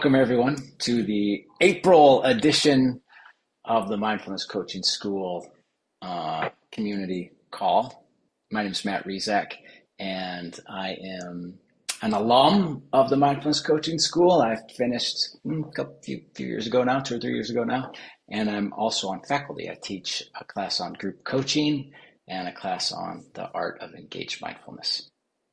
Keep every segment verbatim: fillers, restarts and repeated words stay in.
Welcome everyone to the April edition of the Mindfulness Coaching School uh, community call. My name is Matt Rizak, and I am an alum of the Mindfulness Coaching School. I finished mm, a couple, few, few years ago now, two or three years ago now, and I'm also on faculty. I teach a class on group coaching and a class on the art of engaged mindfulness.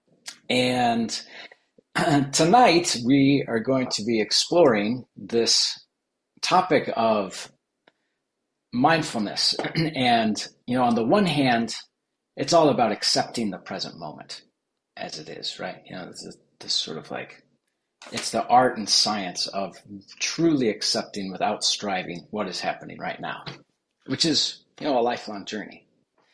And tonight, we are going to be exploring this topic of mindfulness. And, you know, on the one hand, it's all about accepting the present moment as it is, right? You know, this is this sort of like, it's the art and science of truly accepting without striving what is happening right now, which is, you know, a lifelong journey.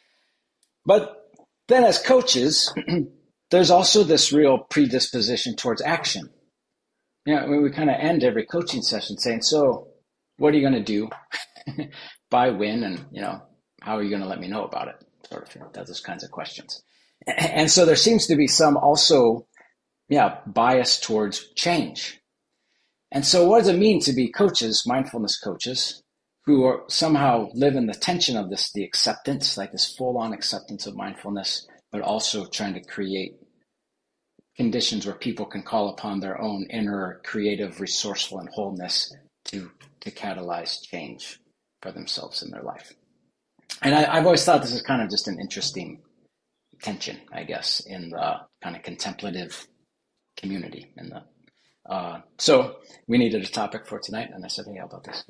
But then as coaches, there's also this real predisposition towards action. You know, we kind of end every coaching session saying, so what are you going to do by when, and, you know, how are you going to let me know about it? Sort of, you know, those kinds of questions. And so there seems to be some also, yeah, bias towards change. And so what does it mean to be coaches, mindfulness coaches, who are somehow live in the tension of this, the acceptance, like this full-on acceptance of mindfulness, but also trying to create conditions where people can call upon their own inner creative, resourceful, and wholeness to, to catalyze change for themselves in their life. And I, I've always thought this is kind of just an interesting tension, I guess, in the kind of contemplative community. In the uh, so we needed a topic for tonight, and I said, hey, how about this?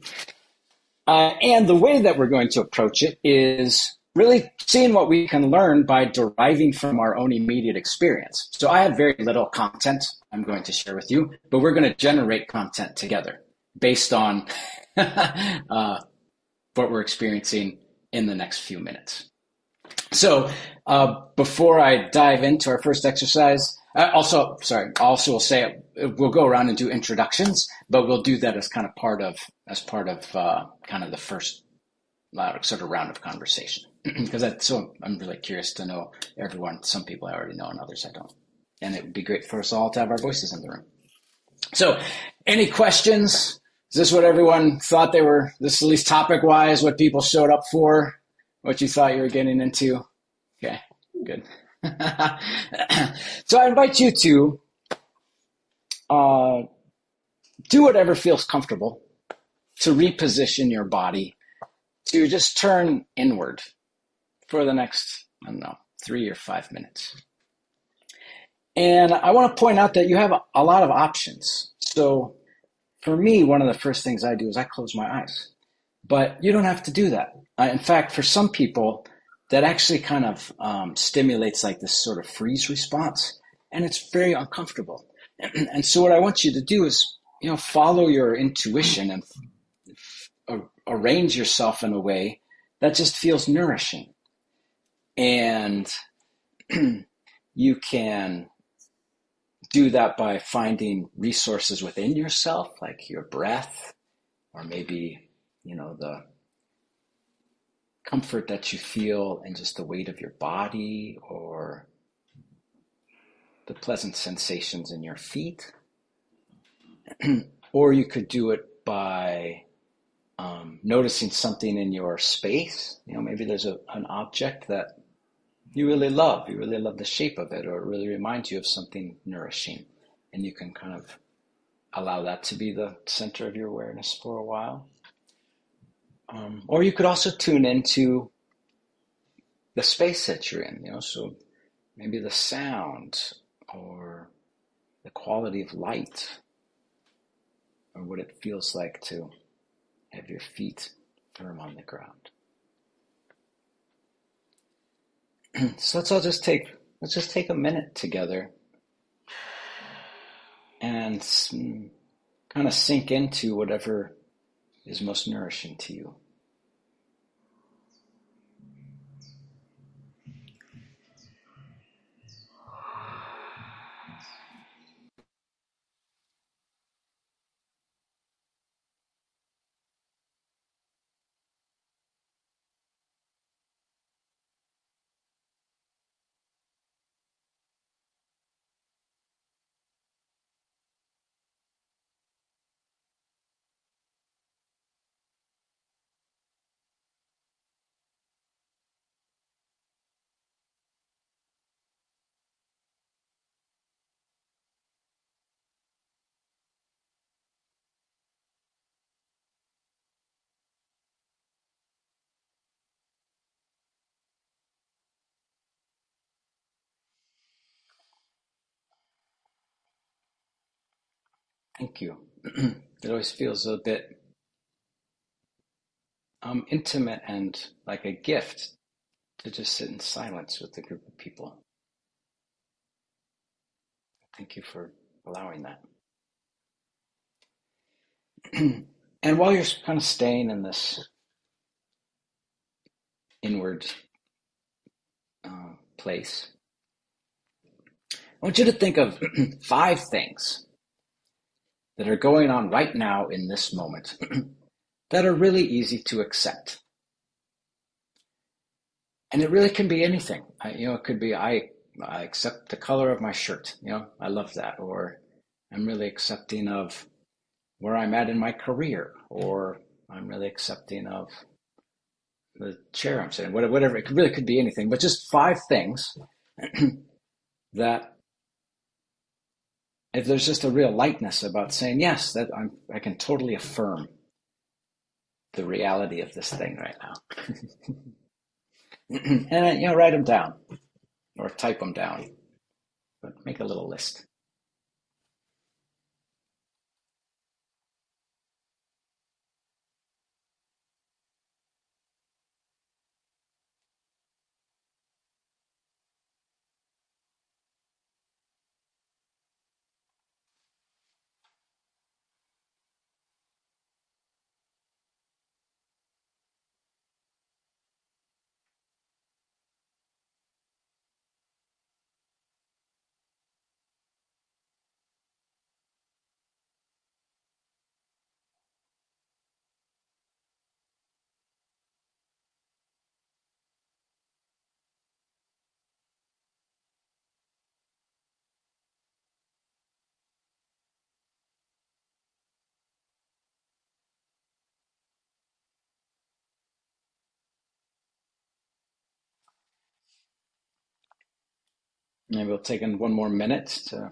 uh, and the way that we're going to approach it is really seeing what we can learn by deriving from our own immediate experience. So I have very little content I'm going to share with you, but we're going to generate content together based on uh, what we're experiencing in the next few minutes. So uh, before I dive into our first exercise, uh, also, sorry, also will say we'll go around and do introductions, but we'll do that as kind of part of, as part of uh, kind of the first sort of round of conversation. Because that's so, I'm really curious to know everyone. Some people I already know and others I don't. And it would be great for us all to have our voices in the room. So any questions? Is this what everyone thought they were, this is at least topic wise, what people showed up for, what you thought you were getting into? Okay, good. So I invite you to uh, do whatever feels comfortable to reposition your body, to just turn inward for the next, I don't know, three or five minutes. And I want to point out that you have a, a lot of options. So for me, one of the first things I do is I close my eyes. But you don't have to do that. Uh, in fact, for some people, that actually kind of um, stimulates like this sort of freeze response, and it's very uncomfortable. And so what I want you to do is, you know, follow your intuition and uh, arrange yourself in a way that just feels nourishing. And you can do that by finding resources within yourself, like your breath, or maybe, you know, the comfort that you feel in just the weight of your body, or the pleasant sensations in your feet. Or you could do it by um, noticing something in your space. You know, maybe there's a, an object that you really love. You really love the shape of it, or it really reminds you of something nourishing. And you can kind of allow that to be the center of your awareness for a while. Um, or you could also tune into the space that you're in, you know, so maybe the sound or the quality of light, or what it feels like to have your feet firm on the ground. So let's all just take, let's just take a minute together and kind of sink into whatever is most nourishing to you. Thank you. It always feels a bit um, intimate and like a gift to just sit in silence with a group of people. Thank you for allowing that. And while you're kind of staying in this inward uh, place, I want you to think of five things that are going on right now in this moment that are really easy to accept. And it really can be anything. I, you know, it could be I, I accept the color of my shirt. You know, I love that. Or I'm really accepting of where I'm at in my career. Or I'm really accepting of the chair I'm sitting. Whatever, whatever. It really could be anything. But just five things that if there's just a real lightness about saying yes, that I'm, I can totally affirm the reality of this thing right now. And you know, write them down or type them down, but make a little list. Maybe we'll take in one more minute to,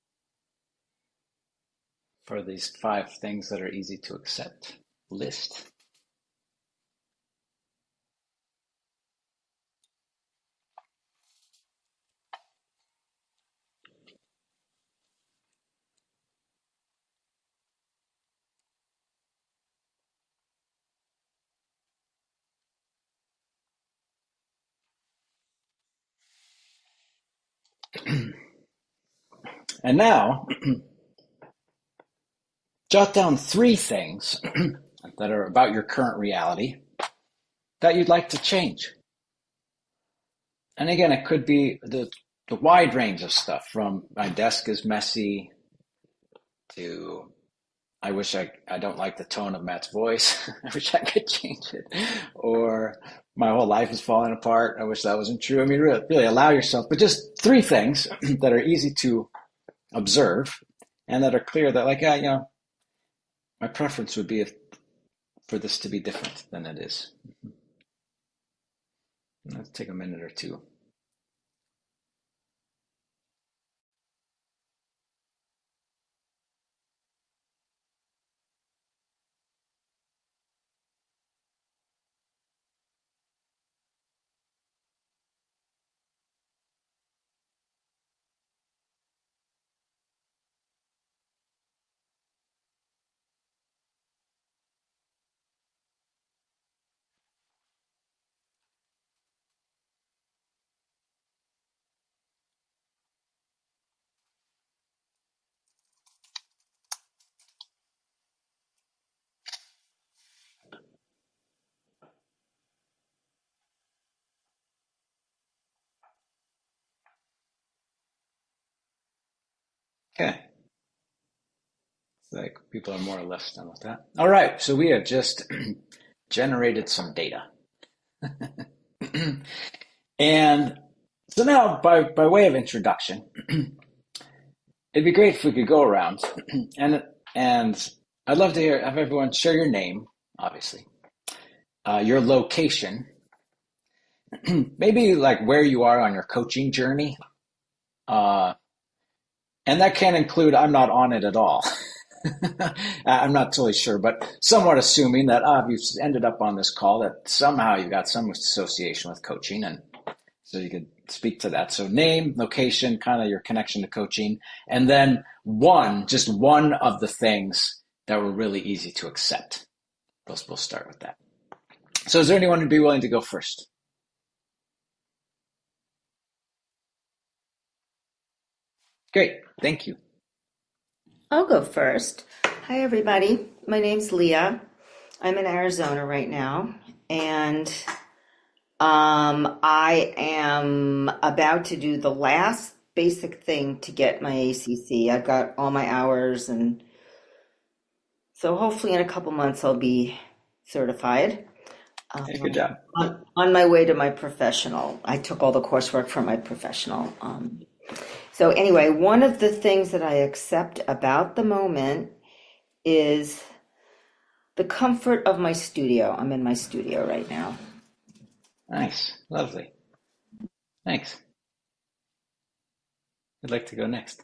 for these five things that are easy to accept list. And now, jot down three things that are about your current reality that you'd like to change. And again, it could be the, the wide range of stuff from my desk is messy to I wish I, I don't like the tone of Matt's voice. I wish I could change it. Or my whole life is falling apart. I wish that wasn't true. I mean, really, really allow yourself, but just three things that are easy to observe and that are clear that like, yeah, you know, my preference would be if, for this to be different than it is. Let's take a minute or two. Okay. It's like people are more or less done with that. All right. So we have just generated some data. And so now, by, by way of introduction, it'd be great if we could go around and and I'd love to hear have everyone share your name, obviously, uh, your location, maybe like where you are on your coaching journey, uh, and that can include I'm not on it at all. I'm not totally sure, but somewhat assuming that uh, you've ended up on this call that somehow you've got some association with coaching, and so you could speak to that. So name, location, kind of your connection to coaching, and then one, just one of the things that were really easy to accept. We'll, we'll start with that. So is there anyone who'd be willing to go first? Great, thank you. I'll go first. Hi, everybody. My name's Leah. I'm in Arizona right now, and um, I am about to do the last basic thing to get my A C C. I've got all my hours, and so hopefully in a couple months I'll be certified. Hey, good Um, job. on, on my way to my professional. I took all the coursework for my professional. Um, so anyway, one of the things that I accept about the moment is the comfort of my studio. I'm in my studio right now. Nice, lovely. Thanks. I'd like to go next.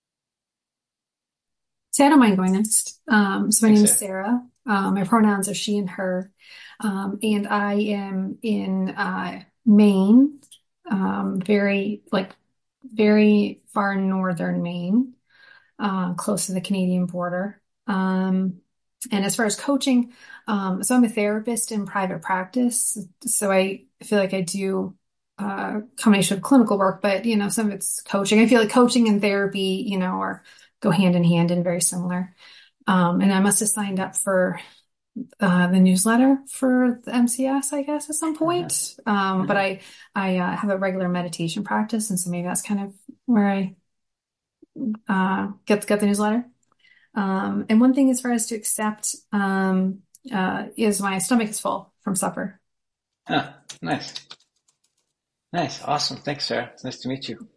So I don't mind going next. Um, so my Thanks, name is Sarah. Sarah. Um, my pronouns are she and her. Um, and I am in uh, Maine, um, very like very far northern Maine, uh, close to the Canadian border. Um, and as far as coaching, um, so I'm a therapist in private practice. So I feel like I do uh, combination of clinical work, but you know, some of it's coaching. I feel like coaching and therapy, you know, are go hand in hand and very similar. Um, and I must have signed up for uh, the newsletter for the M C S, I guess, at some Uh-huh. point. Um, but Uh-huh. I I uh, have a regular meditation practice, and so maybe that's kind of where I uh, get get the newsletter. Um, and one thing as far as to accept um, uh, is my stomach is full from supper. Huh. Nice. Nice. Awesome. Thanks, Sarah. It's nice to meet you.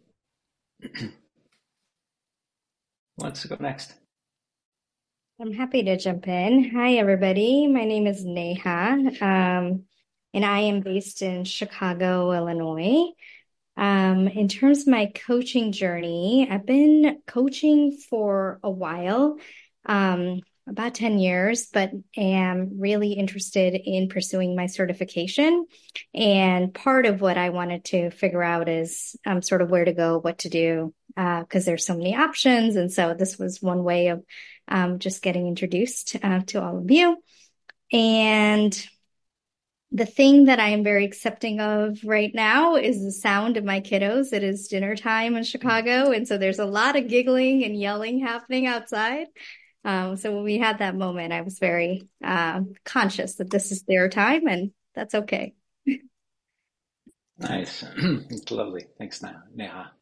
Let's go next. I'm happy to jump in. Hi, everybody. My name is Neha, um, and I am based in Chicago, Illinois. Um, in terms of my coaching journey, I've been coaching for a while, um, about ten years, but am really interested in pursuing my certification. And part of what I wanted to figure out is um, sort of where to go, what to do, uh, because there's so many options. And so this was one way of um, just getting introduced uh, to all of you. And the thing that I am very accepting of right now is the sound of my kiddos. It is dinner time in Chicago. And so there's a lot of giggling and yelling happening outside. Um, so when we had that moment, I was very uh, conscious that this is their time and that's okay. Nice. It's lovely. Thanks, Neha.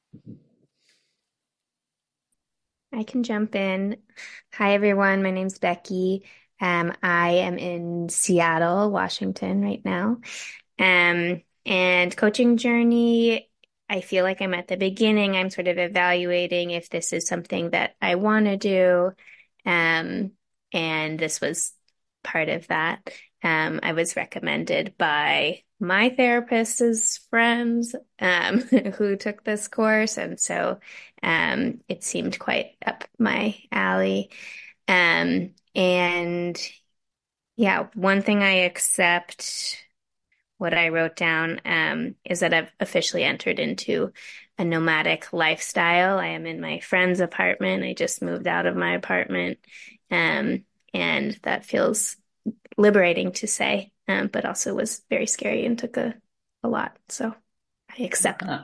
I can jump in. Hi, everyone. My name's Becky. Um, I am in Seattle, Washington right now. Um, and coaching journey, I feel like I'm at the beginning. I'm sort of evaluating if this is something that I want to do. Um, and this was part of that. Um, I was recommended by my therapist's friends, um, who took this course. And so, um, it seemed quite up my alley. Um, and yeah, one thing I accept, what I wrote down, um, is that I've officially entered into a nomadic lifestyle. I am in my friend's apartment. I just moved out of my apartment. Um, and that feels liberating to say, um, but also was very scary and took a, a lot. So I accept. Uh-huh.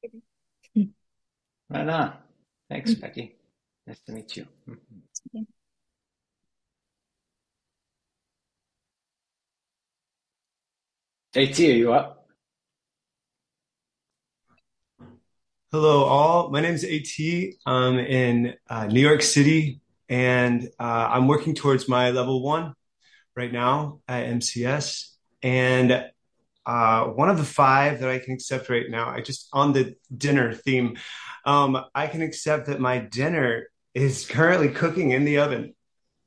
Right on. Thanks, Becky. Nice to meet you. Mm-hmm. AT, are you up? Hello, all. My name is AT. I'm in uh, New York City, and uh, I'm working towards my level one right now at M C S. And uh, one of the five that I can accept right now, I just on the dinner theme, um, I can accept that my dinner is currently cooking in the oven.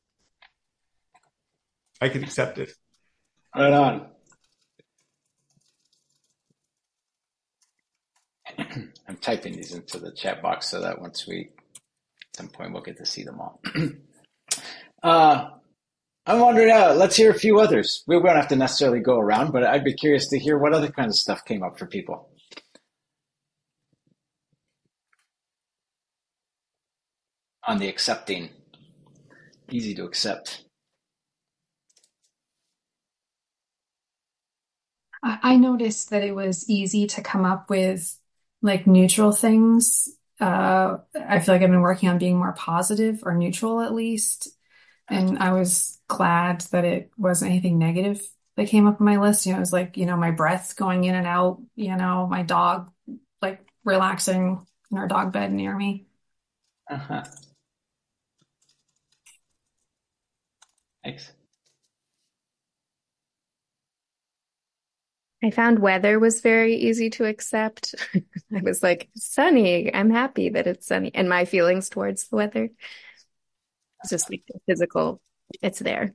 I can accept it. Right on. I'm typing these into the chat box so that once we, at some point, we'll get to see them all. uh, I'm wondering, uh, let's hear a few others. We won't have to necessarily go around, but I'd be curious to hear what other kinds of stuff came up for people. on the accepting, easy to accept. I, I noticed that it was easy to come up with like neutral things. Uh, I feel like I've been working on being more positive or neutral at least. And I was glad that it wasn't anything negative that came up on my list. You know, it was like, you know, my breath going in and out, you know, my dog like relaxing in our dog bed near me. Uh-huh. Thanks. I found weather was very easy to accept. I was like, sunny. I'm happy that it's sunny. And my feelings towards the weather. It's just like the physical, it's there.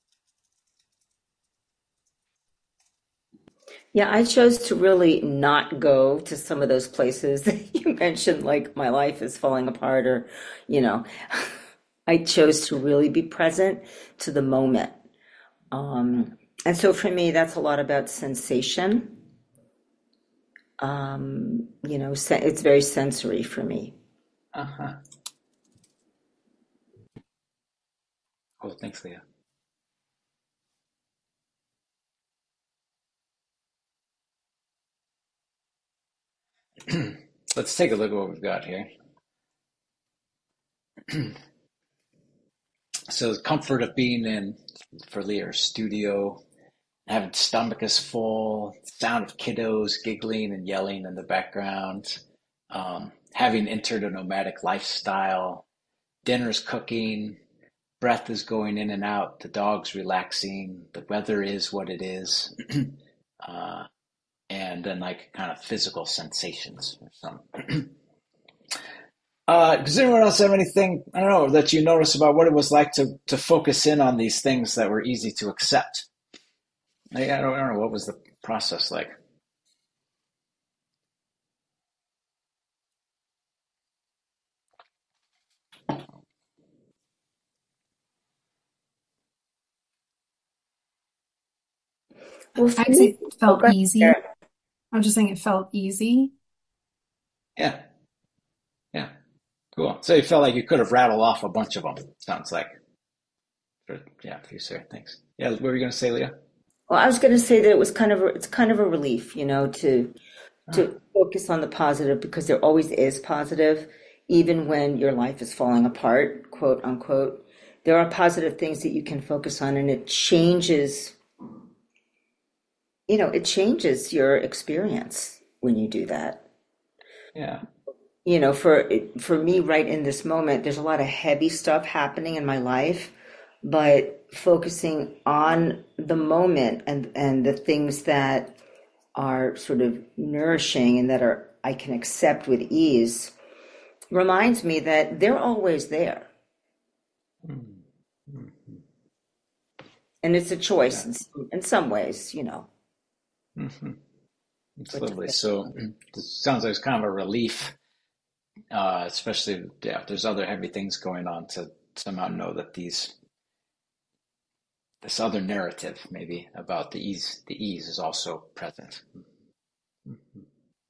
Yeah, I chose to really not go to some of those places that you mentioned, like my life is falling apart, or, you know, I chose to really be present to the moment. Um, and so for me, that's a lot about sensation. Um, you know, se- it's very sensory for me. Uh-huh. Cool. Thanks, Leah. Let's take a look at what we've got here. So the comfort of being in, for Leah, studio, having stomach is full, sound of kiddos giggling and yelling in the background, um, having entered a nomadic lifestyle, dinner's cooking, breath is going in and out, the dog's relaxing, the weather is what it is, uh, and then like kind of physical sensations or something. Uh, does anyone else have anything, I don't know, that you notice about what it was like to, to focus in on these things that were easy to accept? I, I, don't, I don't know, what was the process like? Well, for I'd say me, it oh, felt go ahead, easy. Sarah. I was just saying it felt easy. Yeah, yeah, cool. So you felt like you could have rattled off a bunch of them, sounds like. Yeah, for you, sir. Thanks. Yeah, what were you going to say, Leah? Well, I was going to say that it was kind of a, it's kind of a relief, you know, to Ah, to focus on the positive, because there always is positive, even when your life is falling apart, quote unquote. There are positive things that you can focus on, and it changes, you know, it changes your experience when you do that. yeah. You know, for for me right in this moment, there's a lot of heavy stuff happening in my life, but focusing on the moment and and the things that are sort of nourishing and that are I can accept with ease reminds me that they're always there. Mm, mm, mm. And it's a choice Yeah. in some, in some ways, you know. Hmm. It's What to lovely. say. So it sounds like it's kind of a relief, uh, especially yeah, if there's other heavy things going on, to somehow know that these this other narrative maybe about the ease the ease is also present. Mhm.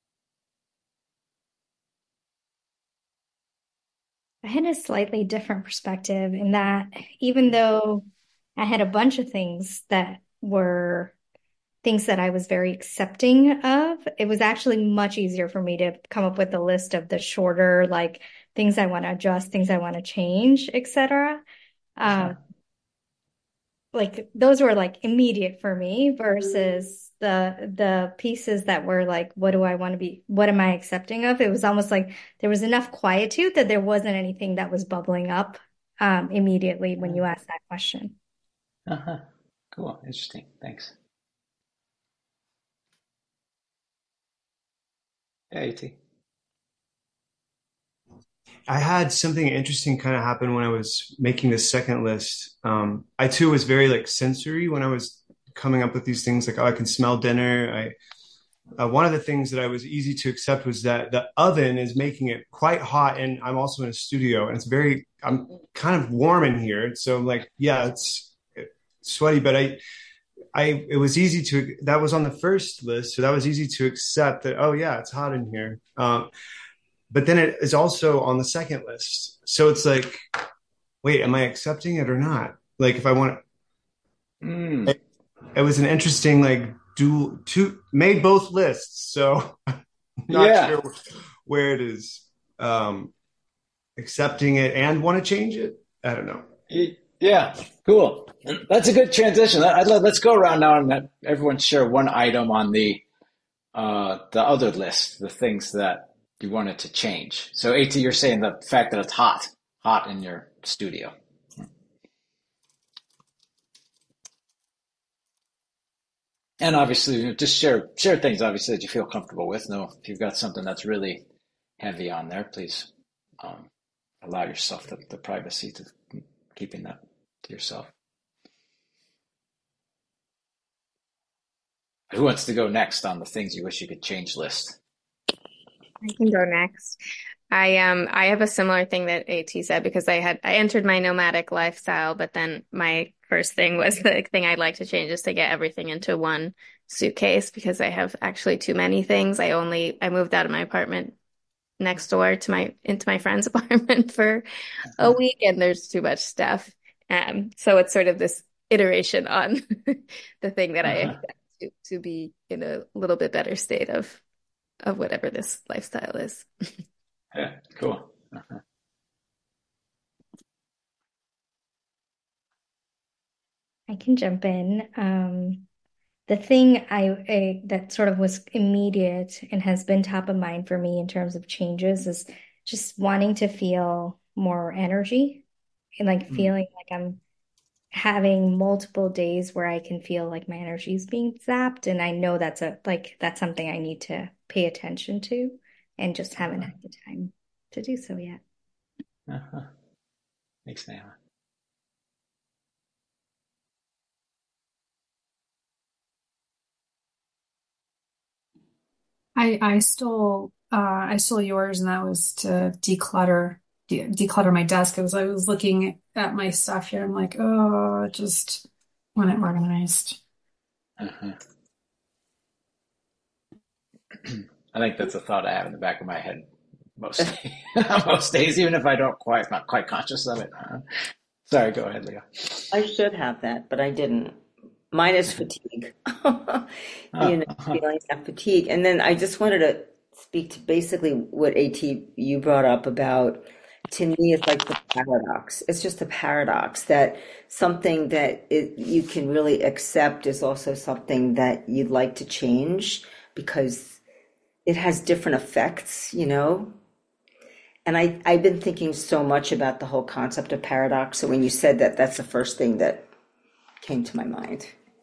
I had a slightly different perspective in that even though I had a bunch of things that were things that I was very accepting of, it was actually much easier for me to come up with a list of the shorter, like things I want to adjust, things I want to change, et cetera. Uh-huh. Um, like those were like immediate for me versus the the pieces that were like, what do I want to be, what am I accepting of? It was almost like there was enough quietude that there wasn't anything that was bubbling up um, immediately when you asked that question. Uh-huh. Cool. Interesting. Thanks. Yeah, E T. I had something interesting kind of happen when I was making the second list. Um, I too was very like sensory when I was coming up with these things. Like, oh, I can smell dinner. I uh, one of the things that I was easy to accept was that the oven is making it quite hot, and I'm also in a studio, and it's very. I'm kind of warm in here, so I'm like, yeah, it's sweaty, but I. I it was easy to that was on the first list, so that was easy to accept that. Oh yeah, it's hot in here. Um, but then it is also on the second list. so it's like, wait, am I accepting it or not? Like if I want, Mm, it, it was an interesting like do two made both lists, so I'm not yeah. sure where it is. Um, accepting it and want to change it. I don't know. Yeah, cool. That's a good transition. I'd love, let's go around now and let everyone share one item on the uh, the other list, the things that you wanted to change. So, AT, you're saying the fact that it's hot, hot in your studio. And obviously, you know, just share share things obviously that you feel comfortable with. No, if you've got something that's really heavy on there, please um, allow yourself the, the privacy to keeping that to yourself. Who wants to go next on the things you wish you could change list? I can go next. I um I have a similar thing that AT said because I had I entered my nomadic lifestyle, but then my first thing was the thing I'd like to change is to get everything into one suitcase because I have actually too many things. I only I moved out of my apartment next door to my into my friend's apartment for a week and there's too much stuff. Um so it's sort of this iteration on the thing that I Uh-huh. expect to, to be in a little bit better state of of whatever this lifestyle is. Yeah, cool. Uh-huh. I can jump in. Um, the thing I, I that sort of was immediate and has been top of mind for me in terms of changes is just wanting to feel more energy and like Mm. feeling like I'm having multiple days where I can feel like my energy is being zapped. And I know that's a like that's something I need to pay attention to and just haven't Uh-huh. had the time to do so yet. Uh-huh. Thanks, Neha. I I stole uh I stole yours, and that was to declutter de declutter my desk. As I was looking at my stuff here, I'm like, oh, just want it organized. Uh-huh. I think that's a thought I have in the back of my head most most days, even if I don't quite not quite conscious of it. Uh, sorry, go ahead, Leo. I should have that, but I didn't. Mine is fatigue. You Oh, know, uh-huh. feeling that fatigue. And then I just wanted to speak to basically what AT you brought up about, to me, it's like the paradox. It's just a paradox that something that it, you can really accept is also something that you'd like to change because it has different effects, you know? And I, I've been thinking so much about the whole concept of paradox. So when you said that, that's the first thing that came to my mind.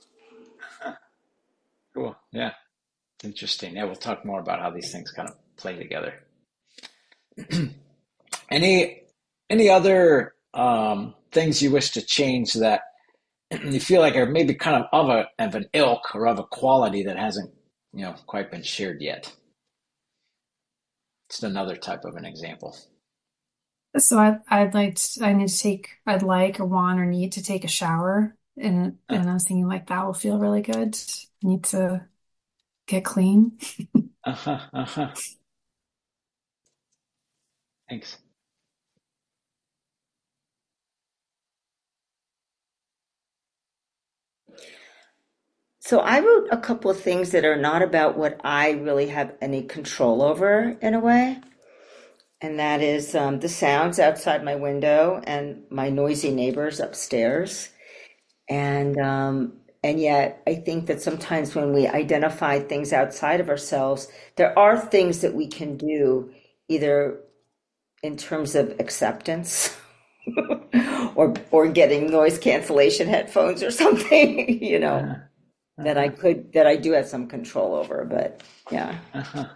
Cool. Yeah, interesting. Yeah, we'll talk more about how these things kind of play together. Any any other um, things you wish to change that you feel like are maybe kind of of a of an ilk or of a quality that hasn't you know quite been shared yet? Just another type of an example. So I I'd like to, I need to take I'd like or want or need to take a shower, and Uh, and I was thinking like that will feel really good. I need to get clean. uh-huh, uh-huh. Thanks. So I wrote a couple of things that are not about what I really have any control over in a way. And that is um, the sounds outside my window and my noisy neighbors upstairs. And um, and yet I think that sometimes when we identify things outside of ourselves, there are things that we can do either in terms of acceptance or or getting noise cancellation headphones or something, you know, Uh-huh, that I uh-huh, could that I do have some control over. But yeah. uh-huh.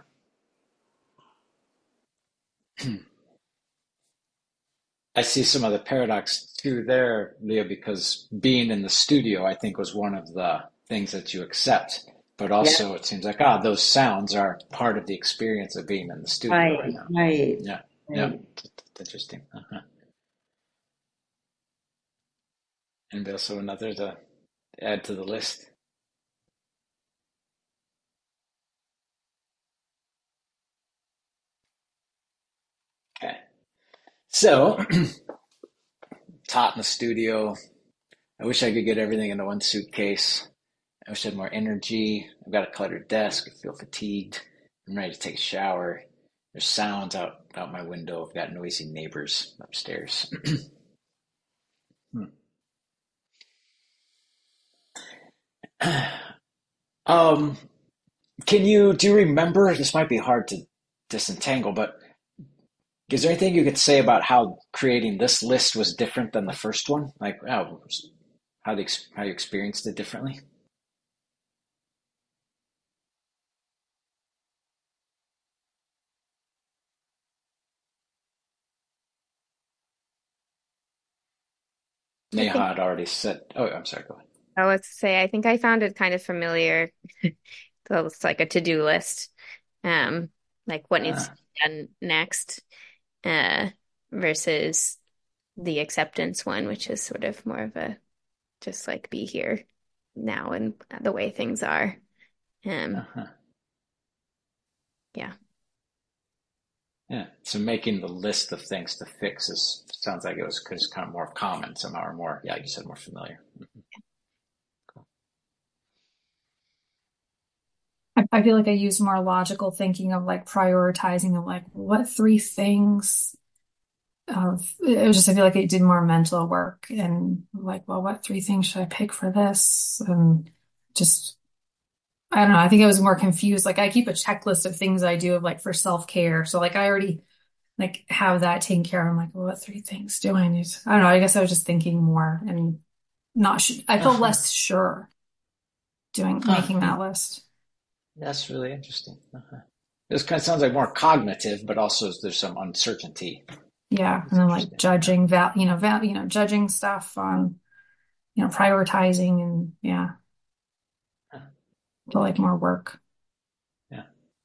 I see some of the paradox too there, Leo, because being in the studio, I think, was one of the things that you accept. But Yeah, also, it seems like, ah, those sounds are part of the experience of being in the studio right right, now. right, Yeah, yeah, right. it's interesting. Uh-huh. And also another to add to the list. Okay. So, it's hot in the studio. I wish I could get everything into one suitcase. I wish I had more energy. I've got a cluttered desk. I feel fatigued. I'm ready to take a shower. There's sounds out, out my window. I've got noisy neighbors upstairs. Hmm. Um, can you, do you remember, this might be hard to disentangle, but is there anything you could say about how creating this list was different than the first one? Like, how, how, the, ex- how you experienced it differently? I Neha think had already said, oh, I'm sorry, go ahead. I was to say, I think I found it kind of familiar. So it's like a to-do list, um, like what needs to Ah, be done next, uh, versus the acceptance one, which is sort of more of a just like be here now and the way things are. Um, uh-huh. yeah. Yeah. So making the list of things to fix is sounds like it was just kind of more common somehow, or more, yeah, like you said, more familiar. I, I feel like I use more logical thinking of like prioritizing of like what three things of it was just I feel like it did more mental work and like, well, what three things should I pick for this? And just I don't know. I think I was more confused. Like I keep a checklist of things I do of like for self-care. So like I already like have that taken care of. I'm like, well, what three things do I need? I don't know. I guess I was just thinking more and not sh I felt Uh-huh. less sure doing Huh. making that list. That's really interesting. Uh-huh. This kind of sounds like more cognitive, but also there's some uncertainty. Yeah. And That's then like interesting. Yeah. judging val you know, val you know, judging stuff on, you know, prioritizing and yeah, Huh. feel like more work. Yeah.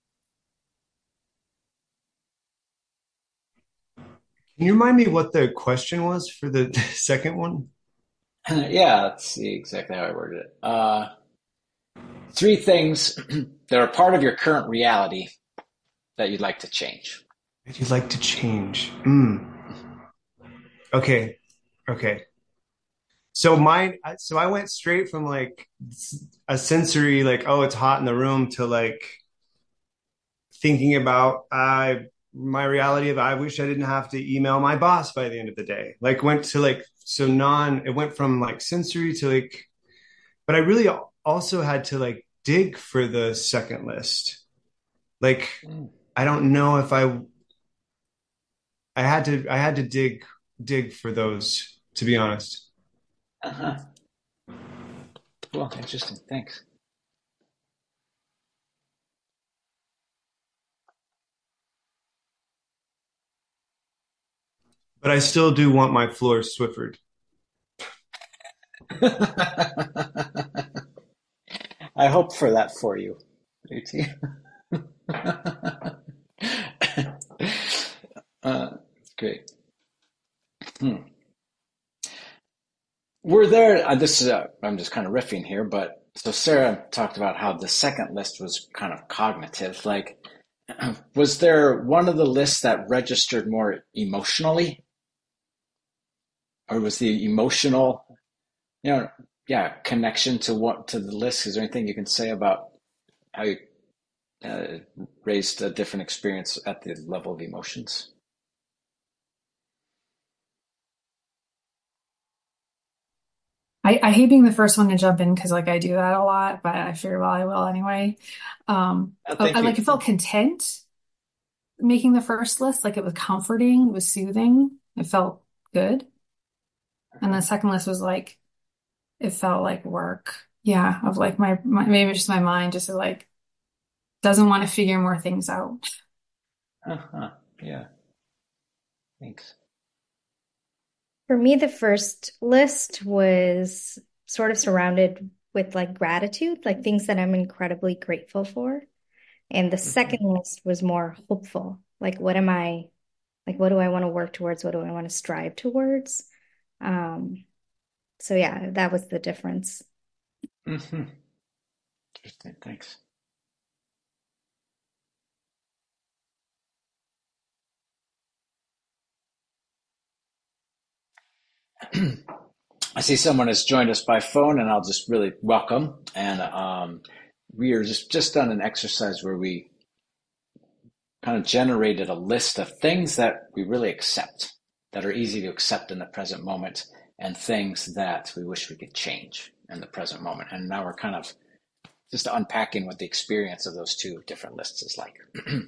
Can you remind me what the question was for the second one? Yeah, let's see exactly how I worded it. Uh, three things that are part of your current reality that you'd like to change. That you'd like to change? Mm. Okay. Okay. So mine, so I went straight from like a sensory, like, oh, it's hot in the room to like thinking about I my reality of I wish I didn't have to email my boss by the end of the day. Like went to like so non, it went from like sensory to like, but I really also had to like dig for the second list. Like Mm. I don't know if I I had to I had to dig dig for those, to be honest. Uh-huh. Cool. Interesting. Thanks. But I still do want my floor Swiffered. I hope for that for you, A T. uh, great. Hmm. Were there, uh, this is, uh, I'm just kind of riffing here, but so Sarah talked about how the second list was kind of cognitive. Like, was there one of the lists that registered more emotionally, or was the emotional, you know, yeah, connection to what to the list? Is there anything you can say about how you uh, raised a different experience at the level of emotions? I, I hate being the first one to jump in because like I do that a lot, but I figure well I will anyway. Um, Uh, I, I thank you. like I felt content making the first list, like it was comforting, it was soothing, it felt good. And the second list was like it felt like work. Yeah, of like my, my maybe it's just my mind just like doesn't want to figure more things out. Uh-huh. Yeah, thanks. For me, the first list was sort of surrounded with like gratitude, like things that I'm incredibly grateful for. And the Hmm. second list was more hopeful. Like, what am I, like, what do I want to work towards? What do I want to strive towards? Um, so yeah, that was the difference. Hmm. Interesting. Thanks. I see someone has joined us by phone, and I'll just really welcome. And um, we are just just done an exercise where we kind of generated a list of things that we really accept, that are easy to accept in the present moment, and things that we wish we could change in the present moment. And now we're kind of just unpacking what the experience of those two different lists is like.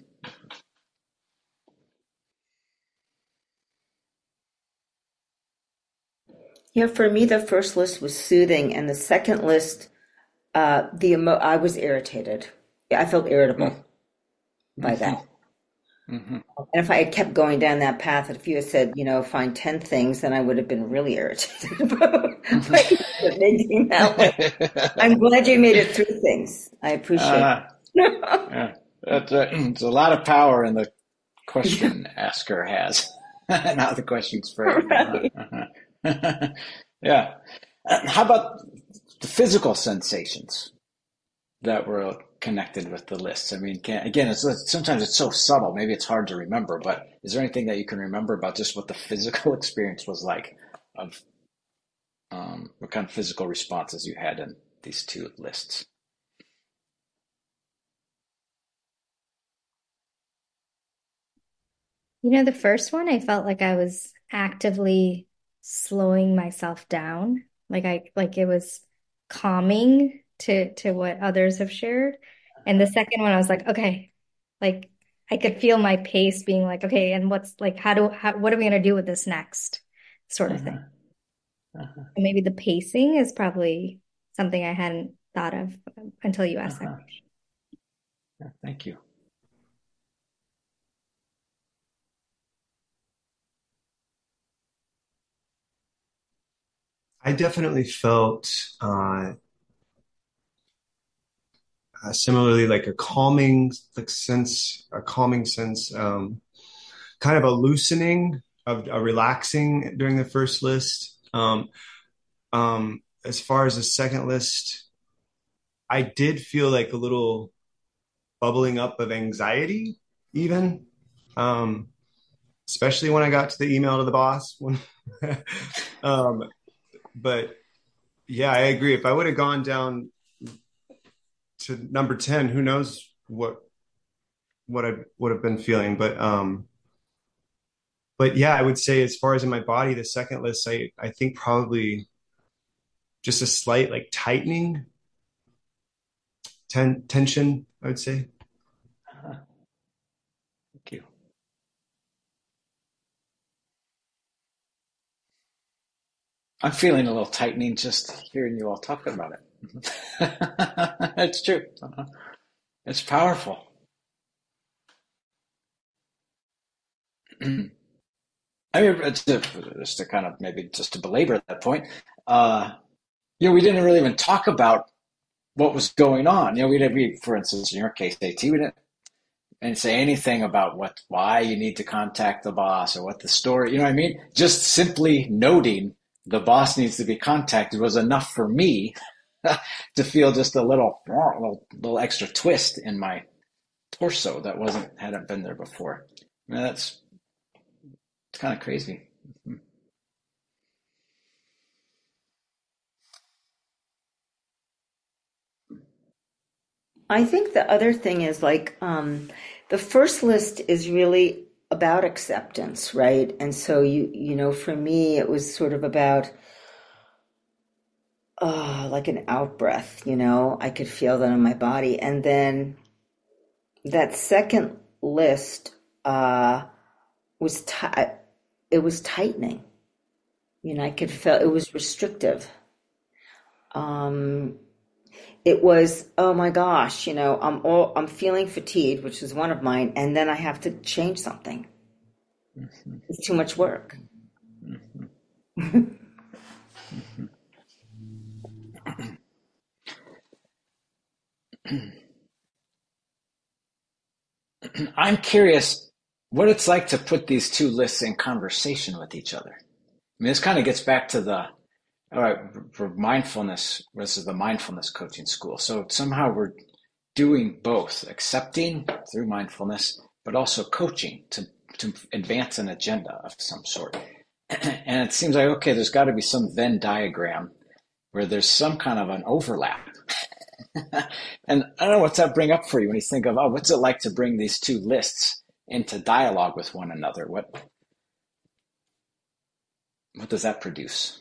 Yeah, for me, the first list was soothing, and the second list, uh, the emo I was irritated. Yeah, I felt irritable by that. Mm-hmm. And if I had kept going down that path, if you had said, you know, find ten things, then I would have been really irritated about making that list. I'm glad you made it through things. I appreciate uh, it. yeah, that's a, it's a lot of power in the question asker has, and how the question's framed. Right. Uh-huh. Uh-huh. Yeah. Uh, How about the physical sensations that were connected with the lists? I mean, can, again, it's sometimes it's so subtle, maybe it's hard to remember, but is there anything that you can remember about just what the physical experience was like of um, what kind of physical responses you had in these two lists? You know, the first one, I felt like I was actively slowing myself down. Like I like it was calming to to what others have shared. And the second one, I was like, okay, like I could feel my pace being like, okay, and what's like how do how, what are we gonna do with this next sort of thing? Uh-huh. Uh-huh. And maybe the pacing is probably something I hadn't thought of until you asked that Uh-huh. question. Yeah, thank you. I definitely felt uh, uh, similarly like a calming like sense, a calming sense, um, kind of a loosening of a relaxing during the first list. Um, um, as far as the second list, I did feel like a little bubbling up of anxiety, even, um, especially when I got to the email to the boss. When, um, but yeah, I agree. If I would have gone down to number ten, who knows what what I would have been feeling. But um, but yeah, I would say as far as in my body, the second list, I I think probably just a slight like tightening, ten, tension, I would say. Uh-huh. Thank you. I'm feeling a little tightening just hearing you all talking about it. It's true. Uh-huh. It's powerful. I mean, it's to, just to kind of maybe just to belabor that point, uh, you know, we didn't really even talk about what was going on. You know, we didn't, we, for instance, in your case, AT, we didn't and say anything about what, why you need to contact the boss or what the story, you know what I mean? Just simply noting the boss needs to be contacted was enough for me to feel just a little, little, little extra twist in my torso that wasn't, hadn't been there before. I mean, that's, it's kind of crazy. I think the other thing is like um, the first list is really about acceptance, right? And so you you know, for me, it was sort of about uh, like an out breath. You know, I could feel that in my body, and then that second list uh, was ti it was tightening. You know, I could feel it was restrictive. Um, it was, oh my gosh, you know, I'm all I'm feeling fatigued, which is one of mine, and then I have to change something. Mhm. It's too much work. Mhm. I'm curious what it's like to put these two lists in conversation with each other. I mean, this kind of gets back to the, all right, for mindfulness, this is the mindfulness coaching school. So somehow we're doing both, accepting through mindfulness, but also coaching to, to advance an agenda of some sort. And it seems like, okay, there's got to be some Venn diagram where there's some kind of an overlap. And I don't know, what's that bring up for you when you think of, oh, what's it like to bring these two lists into dialogue with one another? What what does that produce?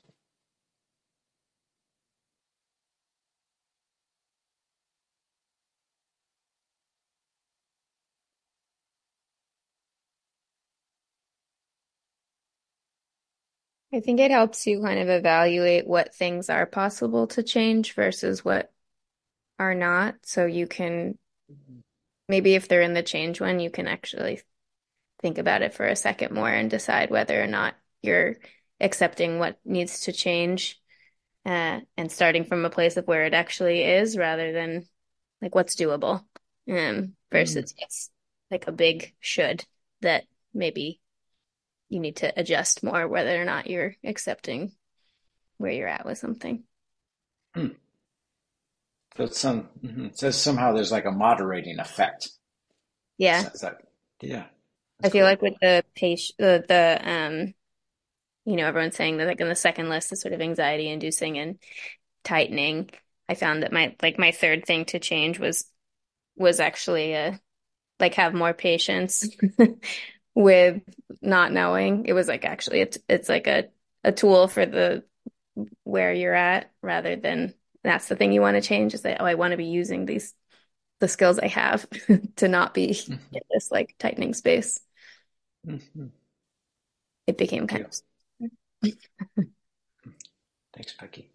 I think it helps you kind of evaluate what things are possible to change versus what are not. So you can, maybe if they're in the change one, you can actually think about it for a second more and decide whether or not you're accepting what needs to change, uh, and starting from a place of where it actually is rather than like what's doable, um, Mm, versus yes, like a big should that maybe you need to adjust more whether or not you're accepting where you're at with something. mm. So it's some, mhm. It says somehow there's like a moderating effect. Yeah. So is that, yeah, I that's feel cool. like with the page the the um you know everyone's saying that like in the second list is sort of anxiety inducing and tightening. I found that my like my third thing to change was was actually uh like have more patience with not knowing. It was like actually it's it's like a a tool for the where you're at rather than that's the thing you want to change is that oh I want to be using these the skills I have to not be Hmm. in this like tightening space. Hmm. It became Thank kind you. of Thanks, Becky.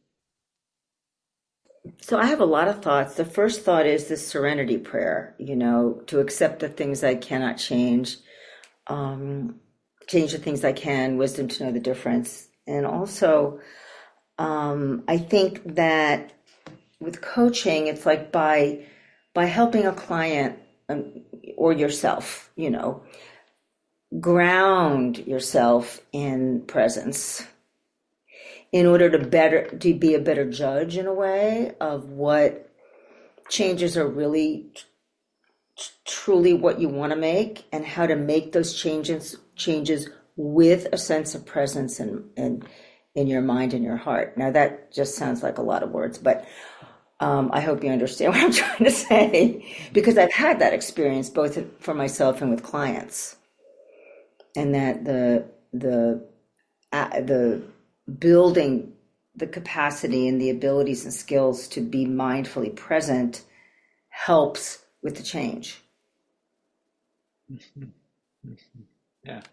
So I have a lot of thoughts. The first thought is the serenity prayer, you know, to accept the things I cannot change, um, change the things I can, wisdom to know the difference. And also, um, I think that with coaching, it's like by by helping a client, um, or yourself, you know, ground yourself in presence in order to better to be a better judge in a way of what changes are really truly what you want to make and how to make those changes changes with a sense of presence and and in your mind and your heart. Now that just sounds like a lot of words, but um, I hope you understand what I'm trying to say because I've had that experience both for myself and with clients, and that the the uh, the building the capacity and the abilities and skills to be mindfully present helps with the change. Mhm. Mhm. Yeah.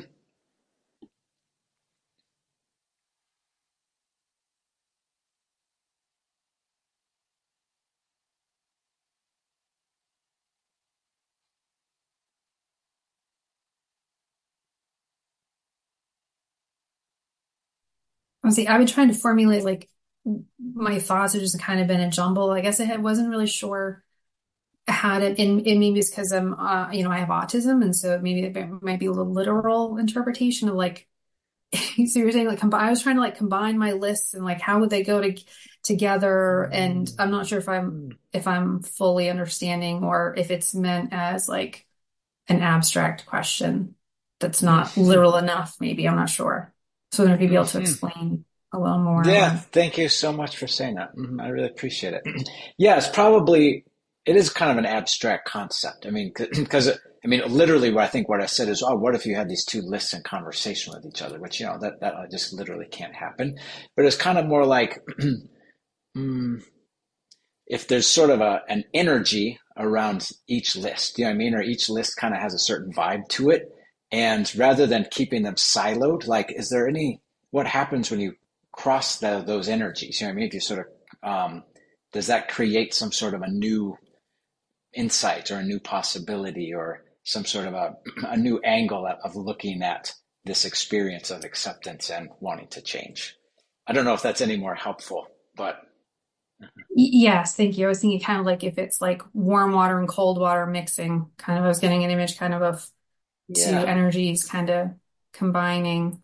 Honestly, I've been trying to formulate like my thoughts have just kind of been a jumble. I guess I had- wasn't really sure how to, and, and maybe it's because I'm, uh, you know, I have autism, and so maybe it might be a little literal interpretation of like, so you're saying like, combi I was trying to like combine my lists and like how would they go to together, and I'm not sure if I'm Mm. if I'm fully understanding or if it's meant as like an abstract question that's not Mhm. literal enough. Maybe I'm not sure. So I wonder if you'd be able to Mhm. explain a little more Yeah, or. thank you so much for saying that. Mhm. I really appreciate it. Yeah, it's probably it is kind of an abstract concept. I mean, because I mean, literally, what I think what I said is, oh, what if you had these two lists in conversation with each other? Which you know that that just literally can't happen. But it's kind of more like mm, if there's sort of a an energy around each list. You know what I mean? Or each list kind of has a certain vibe to it. And rather than keeping them siloed, like, is there any what happens when you cross the, those energies? You know what I mean? If you sort of um, does that create some sort of a new insight or a new possibility or some sort of a, a new angle of looking at this experience of acceptance and wanting to change? I don't know if that's any more helpful, but Y- Yes, thank you. I was thinking kind of like if it's like warm water and cold water mixing, kind of I was getting an image kind of of two yeah. energies kind of combining.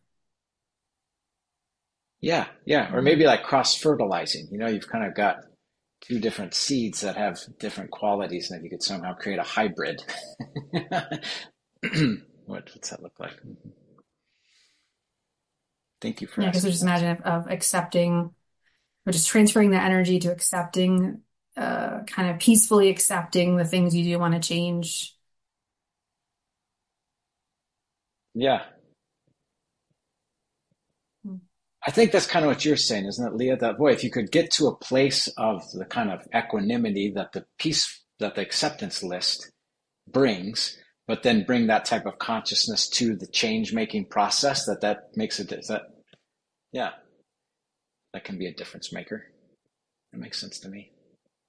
Yeah, yeah, or maybe like cross fertilizing. You know, you've kind of got two different seeds that have different qualities, and if you could somehow create a hybrid, what what's that look like? Thank you for Yeah, because asking just that. imagine of, of accepting or just transferring that energy to accepting, uh, kind of peacefully accepting the things you do want to change. Yeah. I think that's kind of what you're saying, isn't it, Leah? That boy, if you could get to a place of the kind of equanimity that the peace, that the acceptance list brings, but then bring that type of consciousness to the change making process, that that makes it, is that, yeah, that can be a difference maker. That makes sense to me.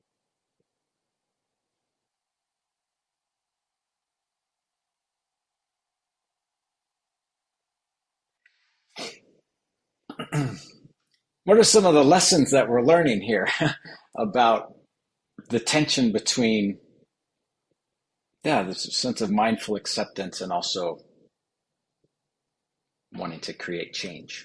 What are some of the lessons that we're learning here about the tension between, yeah, this sense of mindful acceptance and also wanting to create change?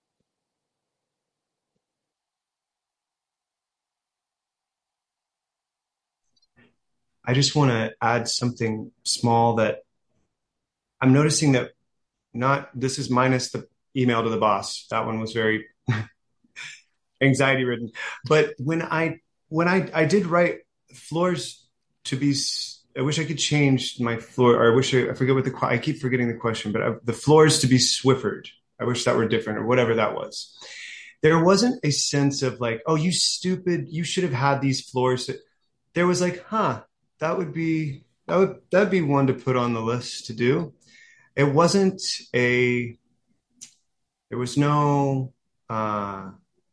I just want to add something small that I'm noticing that not, this is minus the email to the boss. That one was very anxiety ridden. But when I, when I, I did write floors to be, I wish I could change my floor, or I wish I, I forget what the, I keep forgetting the question, but I, the floors to be Swiffered. I wish that were different, or whatever that was. There wasn't a sense of like, oh, you stupid, you should have had these floors. There was like, huh, that would be, that would, that'd be one to put on the list to do. It wasn't a, there was no, uh,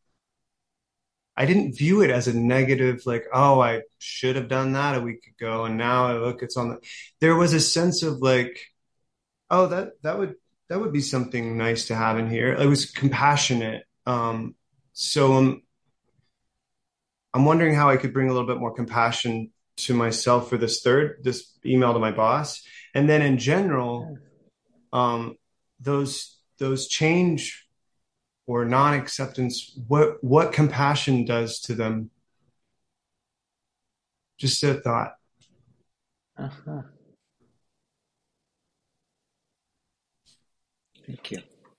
I didn't view it as a negative, like, oh, I should have done that a week ago, and now I look, it's on the. There was a sense of like, oh, that that would that would be something nice to have in here. It was compassionate. Um, so I'm I'm wondering how I could bring a little bit more compassion to myself for this third, this email to my boss, and then in general, um, those those change or non-acceptance, what what compassion does to them. Just a thought. Uh-huh. Thank you.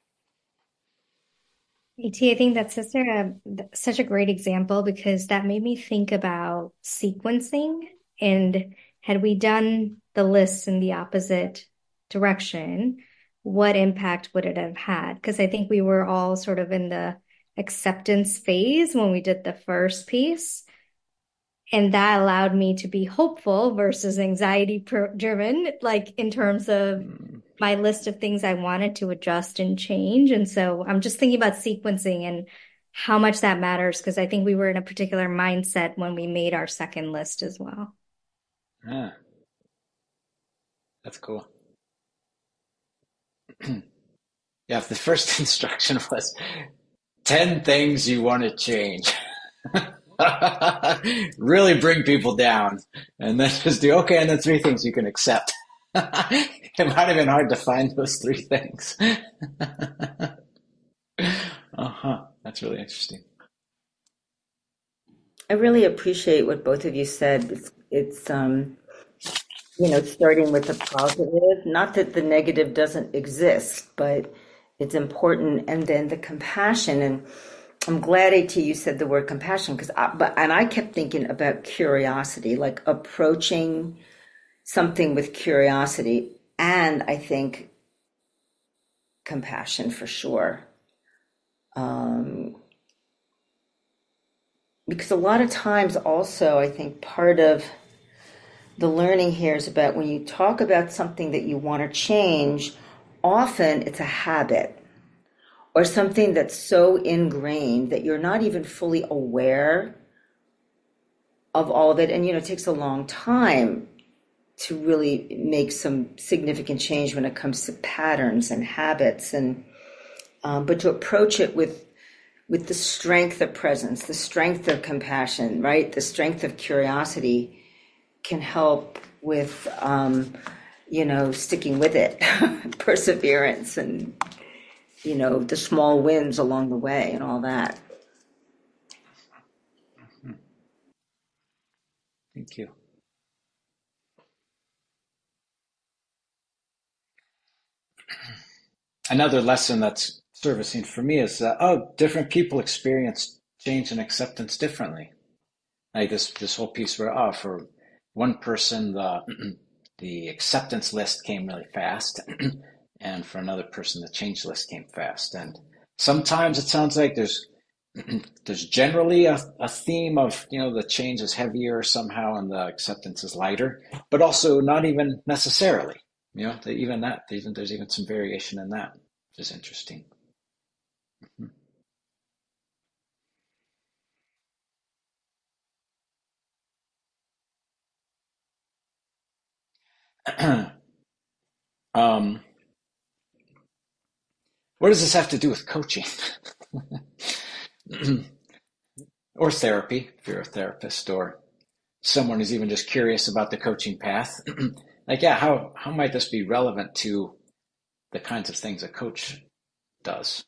AT, I think that's such a such a great example because that made me think about sequencing. And had we done the lists in the opposite direction, what impact would it have had? Because I think we were all sort of in the acceptance phase when we did the first piece. And that allowed me to be hopeful versus anxiety driven, like in terms of my list of things I wanted to adjust and change. And so I'm just thinking about sequencing and how much that matters, because I think we were in a particular mindset when we made our second list as well. Ah, that's cool. Yeah, if the first instruction was ten things you want to change, really bring people down, and then just do, okay, and then three things you can accept. It might have been hard to find those three things. Uh-huh. That's really interesting. I really appreciate what both of you said. It's, it's um, you know, starting with the positive, not that the negative doesn't exist, but it's important. And then the compassion. And I'm glad, AT, you said the word compassion, because I, but, and I kept thinking about curiosity, like approaching something with curiosity. And I think compassion for sure. Um, because a lot of times also, I think part of the learning here is about when you talk about something that you want to change, often it's a habit or something that's so ingrained that you're not even fully aware of all of it. And, you know, it takes a long time to really make some significant change when it comes to patterns and habits. And, um, but to approach it with, with the strength of presence, the strength of compassion, right? The strength of curiosity can help with, um, you know, sticking with it, perseverance, and, you know, the small wins along the way and all that. Thank you. Another lesson that's servicing for me is that, oh, different people experience change and acceptance differently. Like this this whole piece where, oh, for one person the the acceptance list came really fast, and for another person the change list came fast. And sometimes it sounds like there's there's generally a, a theme of, you know, the change is heavier somehow and the acceptance is lighter, but also not even necessarily. You know, even that, even there's even some variation in that, which is interesting. um, what does this have to do with coaching? Or therapy, if you're a therapist, or someone who's even just curious about the coaching path? Like, yeah, how, how might this be relevant to the kinds of things a coach does?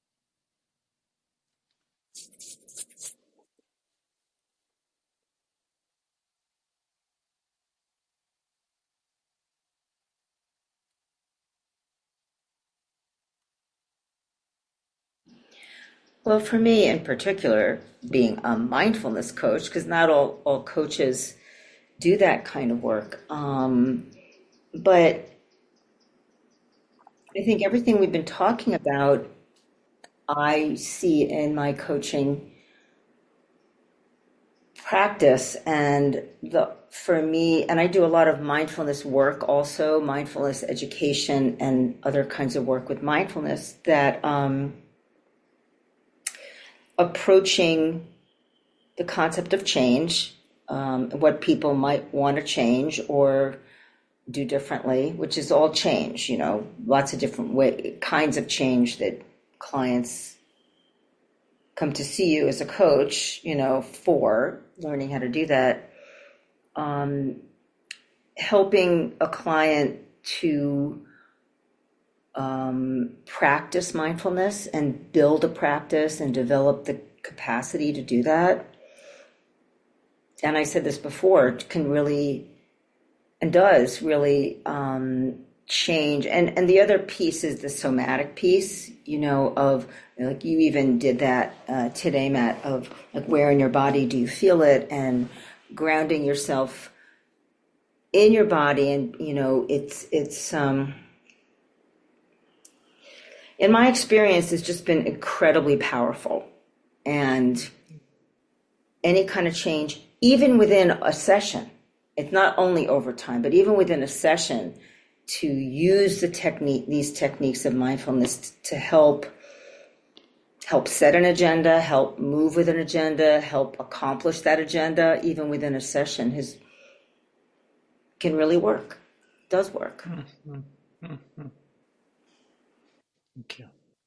Well, for me in particular, being a mindfulness coach, because not all, all coaches do that kind of work. Um, but I think everything we've been talking about, I see in my coaching practice. And the for me, and I do a lot of mindfulness work also, mindfulness education and other kinds of work with mindfulness, that um, approaching the concept of change, um, what people might want to change or do differently, which is all change, you know, lots of different way, kinds of change that clients come to see you as a coach, you know, for learning how to do that. Um, helping a client to um, practice mindfulness and build a practice and develop the capacity to do that. And I said this before, can really and does really um, change. And and the other piece is the somatic piece, you know, of like you even did that uh, today, Matt, of like where in your body do you feel it, and grounding yourself in your body. And you know, it's it's um, in my experience, it's just been incredibly powerful. And any kind of change, even within a session, it's not only over time, but even within a session, to use the technique, these techniques of mindfulness to help help set an agenda, help move with an agenda, help accomplish that agenda, even within a session, has can really work. Does work. Mm-hmm. Mm-hmm. Thank you.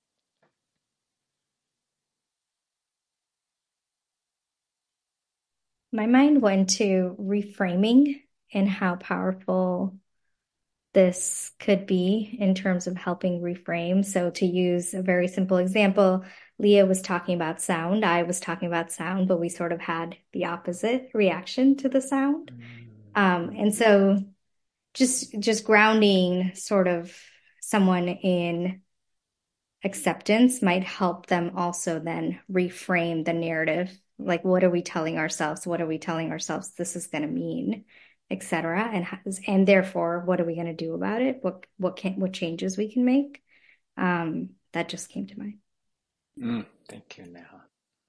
My mind went to reframing and how powerful this could be in terms of helping reframe. So to use a very simple example, Leah was talking about sound. I was talking about sound, but we sort of had the opposite reaction to the sound. Um, and so just just grounding sort of someone in acceptance might help them also then reframe the narrative. Like, what are we telling ourselves? What are we telling ourselves this is going to mean, et cetera. And has, and therefore, what are we going to do about it? What what can what changes we can make? Um, that just came to mind. Mm, thank you, Neha.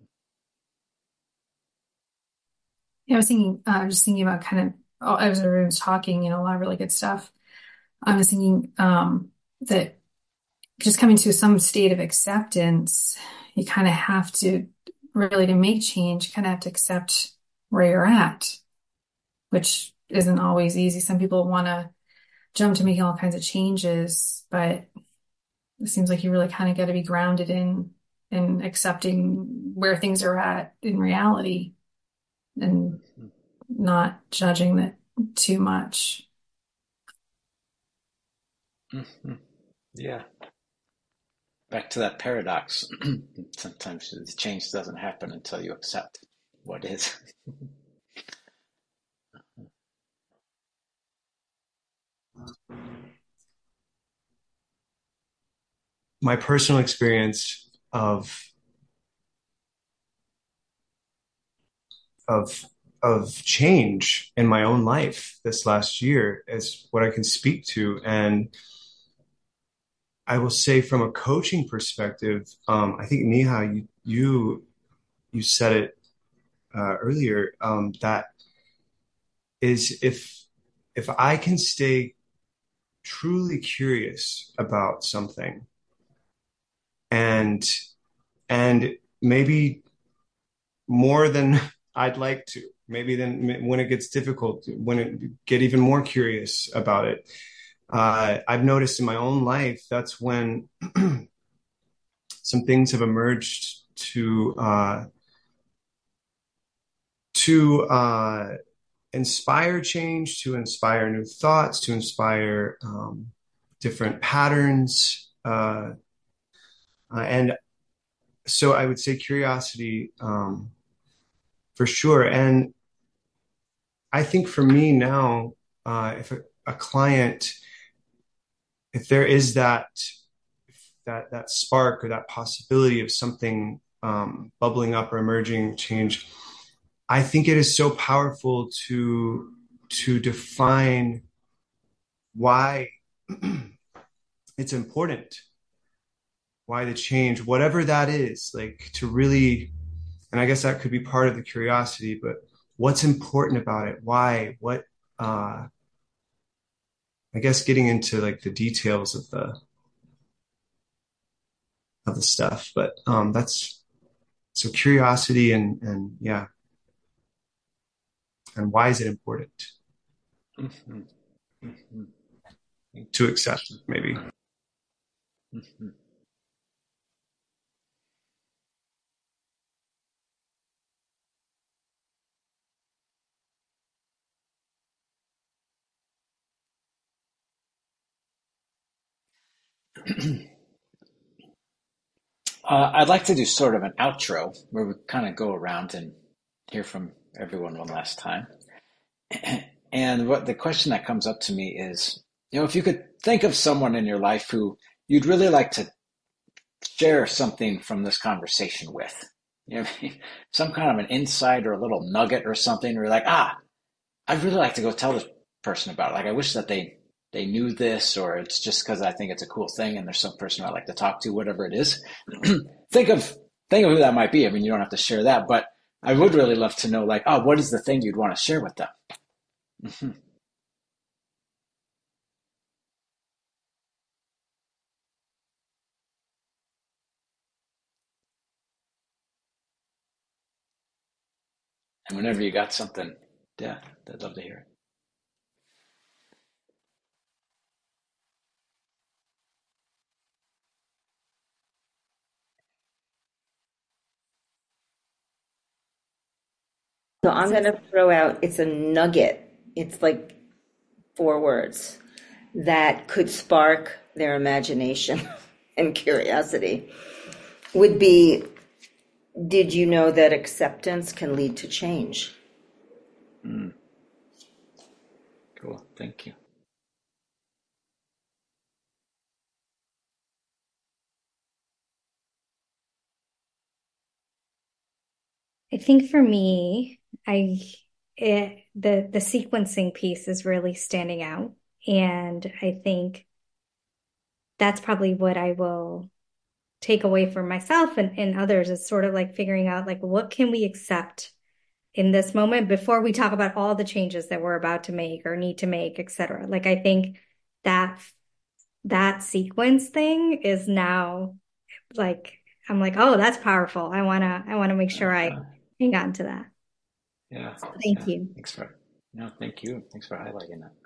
Yeah, I was thinking, uh, just thinking about kind of, oh, as everyone was talking, you know, a lot of really good stuff. I was thinking um, that just coming to some state of acceptance, you kind of have to really, to make change, kind of have to accept where you're at, which isn't always easy. Some people want to jump to making all kinds of changes, but it seems like you really kind of got to be grounded in in accepting where things are at in reality and not judging that too much. Mm-hmm. Yeah. Back to that paradox. Sometimes the change doesn't happen until you accept what is. my personal experience of of of change in my own life this last year is what I can speak to. And I will say from a coaching perspective, um, I think Neha, you you you said it uh, earlier, um, that is if if I can stay truly curious about something and and maybe more than I'd like to, maybe then when it gets difficult, when it get even more curious about it. Uh, I've noticed in my own life, that's when some things have emerged to uh, to uh, inspire change, to inspire new thoughts, to inspire um, different patterns. Uh, uh, and so I would say curiosity um, for sure. And I think for me now, uh, if a, a client, if there is that that that spark or that possibility of something um, bubbling up or emerging change, I think it is so powerful to to define why it's important, why the change, whatever that is, like to really, and I guess that could be part of the curiosity, but what's important about it? Why? What? Uh, I guess getting into like the details of the of the stuff, but um, that's so curiosity and and yeah, and why is it important Mm-hmm. Mm-hmm. to accept maybe? Mm-hmm. Uh, I'd like to do sort of an outro where we kind of go around and hear from everyone one last time. And what the question that comes up to me is, you know, if you could think of someone in your life who you'd really like to share something from this conversation with, you know, some kind of an insight or a little nugget or something, where you're like, ah, I'd really like to go tell this person about it. Like, I wish that they they knew this, or it's just because I think it's a cool thing, and there's some person I like to talk to, whatever it is. think of think of who that might be. I mean, you don't have to share that, but I would really love to know, like, oh, what is the thing you'd want to share with them? Mm-hmm. And whenever you got something, yeah, I'd love to hear it. So I'm going to throw out, it's a nugget. It's like four words that could spark their imagination and curiosity. Would be, did you know that acceptance can lead to change? Mm, cool. Thank you. I think for me, I it, the the sequencing piece is really standing out, and I think that's probably what I will take away for myself and, and others is sort of like figuring out like what can we accept in this moment before we talk about all the changes that we're about to make or need to make, et cetera. Like I think that that sequence thing is now like I'm like, oh, that's powerful. I wanna I wanna make sure I Uh, hang on to that. yeah. So thank Yeah. you. Thanks for no, thank you. Thanks for highlighting that.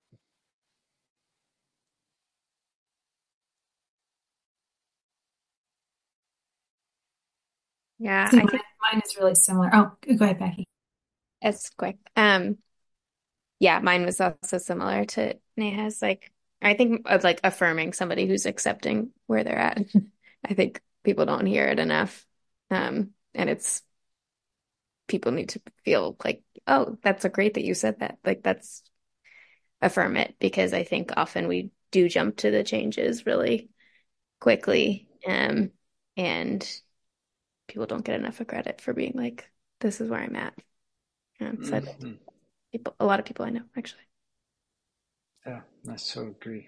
Yeah, See, I mine, think mine is really similar. Oh, go ahead, Becky. it's quick. Um, yeah, mine was also similar to Neha's. Like, I think of like affirming somebody who's accepting where they're at. I think people don't hear it enough. Um, and it's people need to feel like, oh, that's so great that you said that. Like, that's affirm it because I think often we do jump to the changes really quickly. Um, and people don't get enough of credit for being like, this is where I'm at. Um, so Mhm. people, a lot of people I know, actually. Yeah, I so agree.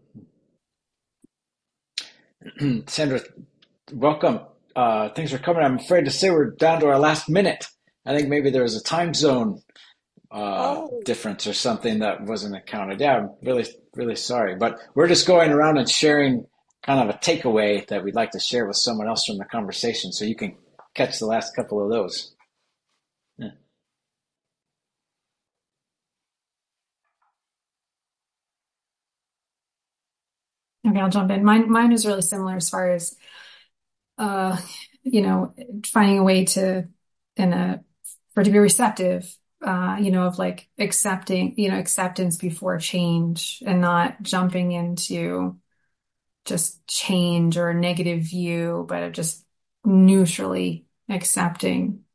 Mhm. Sandra, welcome. Uh, thanks for coming. I'm afraid to say we're down to our last minute. I think maybe there was a time zone uh, Oh, difference or something that wasn't accounted. Yeah, I'm really, really sorry. But we're just going around and sharing kind of a takeaway that we'd like to share with someone else from the conversation, so you can catch the last couple of those. Yeah. Okay, I'll jump in. Mine, mine is really similar as far as, uh, you know, finding a way to, in a, for it to be receptive, uh, you know, of like accepting, you know, acceptance before change and not jumping into just change or a negative view, but of just neutrally accepting.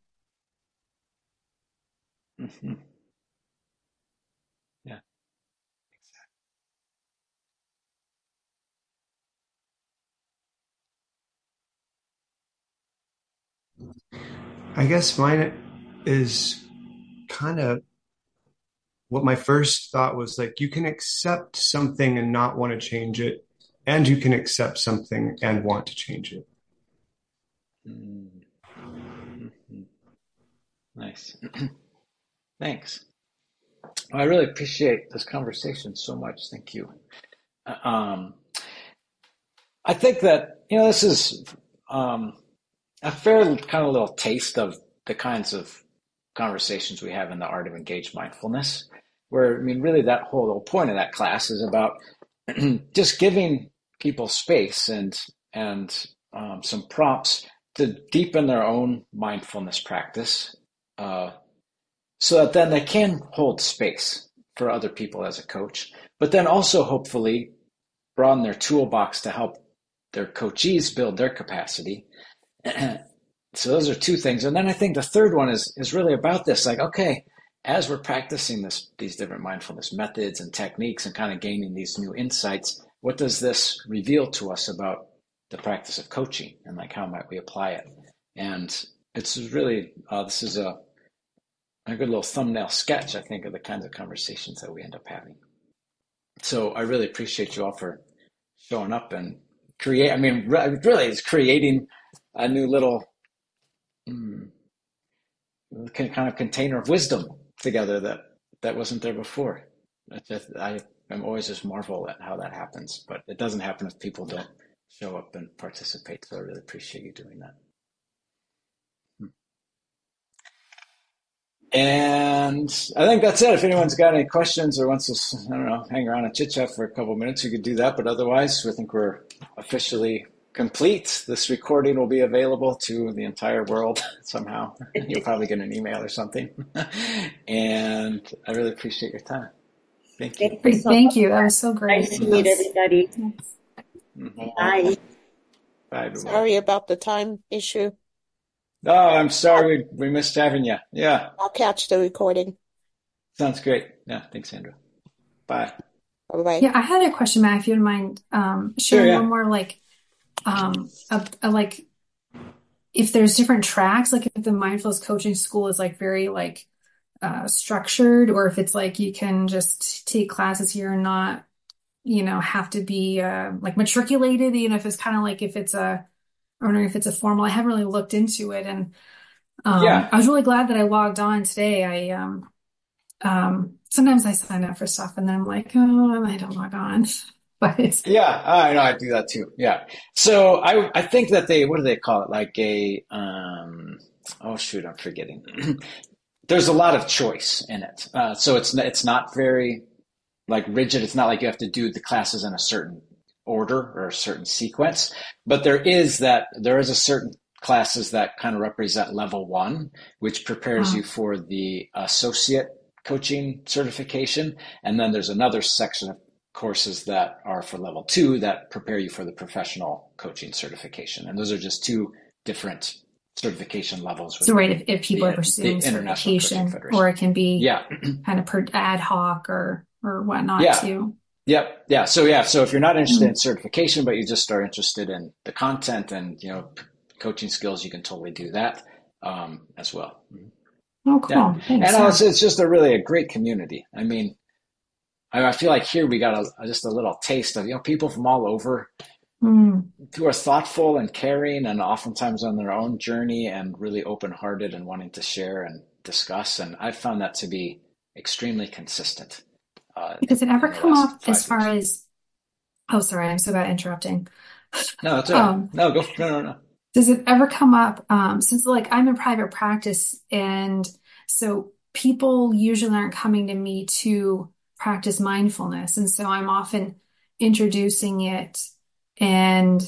Mhm. Yeah. I guess mine is kind of what my first thought was like, you can accept something and not want to change it, and you can accept something and want to change it. Mhm. Mhm. Nice. Thanks. I really appreciate this conversation so much. Thank you. Uh, Um, I think that, you know, this is um, a fair kind of little taste of the kinds of conversations we have in the art of engaged mindfulness, where, I mean, really that whole, whole point of that class is about just giving people space and, and um, some prompts to deepen their own mindfulness practice, uh, so that then they can hold space for other people as a coach, but then also hopefully broaden their toolbox to help their coachees build their capacity. So those are two things. And then I think the third one is is really about this, like, okay, as we're practicing this these different mindfulness methods and techniques and kind of gaining these new insights, what does this reveal to us about the practice of coaching, and like how might we apply it? And it's really uh, this is a a good little thumbnail sketch, I think, of the kinds of conversations that we end up having. So I really appreciate you all for showing up and create. I mean, really, it's creating a new little mm, kind of container of wisdom together that that wasn't there before. I just, I am always just marvel at how that happens, but it doesn't happen if people don't show up and participate. So I really appreciate you doing that. And I think that's it. If anyone's got any questions or wants to, I don't know, hang around and chit chat for a couple of minutes, you could do that. But otherwise, I think we're officially complete. This recording will be available to the entire world somehow. You'll probably get an email or something. And I really appreciate your time. Thank you. Thank you Great. so Thank much. you. That was so great. Nice to meet Yes. everybody. Yes. Mhm. Bye. Bye, everyone. sorry about the time issue. Oh, I'm I'll, sorry we, we missed having you. Yeah, I'll catch the recording. sounds great. Yeah, thanks, Sandra. Bye. Bye-bye. Yeah, I had a question, Matt, if you don't mind um, Sure, sharing one yeah. more, like, um, a, a, like if there's different tracks, like if the mindfulness coaching school is like very like uh, structured, or if it's like you can just take classes here and not, you know, have to be uh, like matriculated, you know, if it's kind of like if it's a, I'm wondering if it's a formal. I haven't really looked into it, and um, Yeah. I was really glad that I logged on today. I um, um, sometimes I sign up for stuff and then I'm like, oh, I don't log on, but it's Yeah, I know I do that too. Yeah. So I I think that they, what do they call it? Like a um oh shoot, I'm forgetting. There's a lot of choice in it. Uh, so it's n- it's not very like rigid. It's not like you have to do the classes in a certain order or a certain sequence, but there is that there is a certain classes that kind of represent level one, which prepares uh, you for the associate coaching certification. And then there's another section of courses that are for level two that prepare you for the professional coaching certification. And those are just two different certification levels so right within if, if people are the the pursuing International Coaching certification, or Federation. it can be Yeah, kind of per ad hoc or or whatnot yeah. too. Yep. Yeah. So yeah. So if you're not interested in Mm. certification, but you just are interested in the content and, you know, p- coaching skills, you can totally do that um, as well. Mhm. Oh, Yeah. cool. Thanks. And uh, Yeah. it's, it's just a really a great community. I mean, I, I feel like here we got a, just a little taste of, you know, people from all over Mm. who are thoughtful and caring and oftentimes on their own journey and really open-hearted and wanting to share and discuss. And I've found that to be extremely consistent uh, Does it ever in the come last up as five far years. as, oh, sorry, I'm so bad at interrupting. No, that's all right. Um, No, go. No, no, no. does it ever come up, um, since like I'm in private practice and so people usually aren't coming to me to practice mindfulness. And so I'm often introducing it and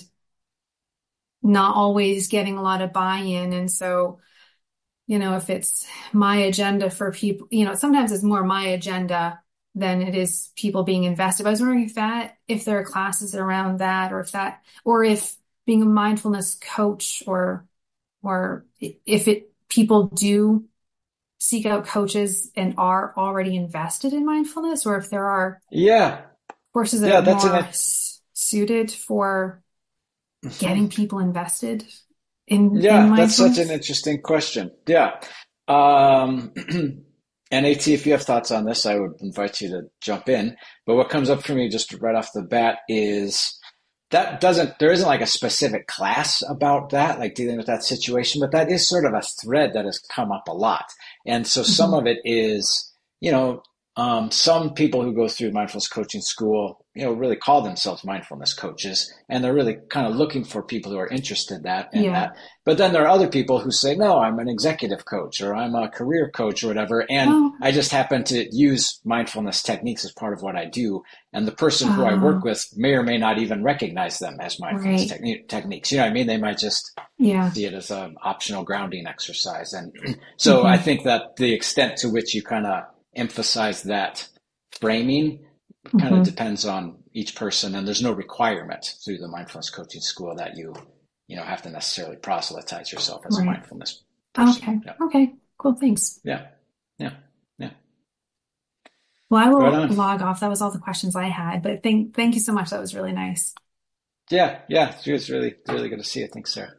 not always getting a lot of buy-in. And so, you know, if it's my agenda for people, you know, sometimes it's more my agenda than it is people being invested. I was wondering if that, if there are classes around that, or if that, or if being a mindfulness coach, or, or if it, people do seek out coaches and are already invested in mindfulness, or if there are Yeah, courses that yeah, are that's more an. s- suited for Mhm. getting people invested in, in Yeah, that's such an mindfulness. interesting question. Yeah. Um, and AT, if you have thoughts on this, I would invite you to jump in. But what comes up for me just right off the bat is that doesn't, there isn't like a specific class about that, like dealing with that situation, but that is sort of a thread that has come up a lot. And so some Mhm. of it is, you know, um, some people who go through mindfulness coaching school, you know, really call themselves mindfulness coaches, and they're really kind of looking for people who are interested in that in Yeah. that. But then there are other people who say, no, I'm an executive coach or I'm a career coach or whatever, and Oh, I just happen to use mindfulness techniques as part of what I do. And the person who I work uh, with may or may not even recognize them as mindfulness right. techni- techniques. You know what I mean? They might just Yeah. see it as an optional grounding exercise. And so I Hmm. think that the extent to which you kind of emphasize that framing kind of Hmm. depends on each person, and there's no requirement through the mindfulness coaching school that you, you know, have to necessarily proselytize yourself as a Right. mindfulness person. Okay. Yeah, Okay. Cool. Thanks. yeah, yeah, yeah. Well, I Right will on. log off. That was all the questions I had, but thank thank you so much. That was really nice. Yeah, yeah. It was really, really good to see you. Thanks, Sarah.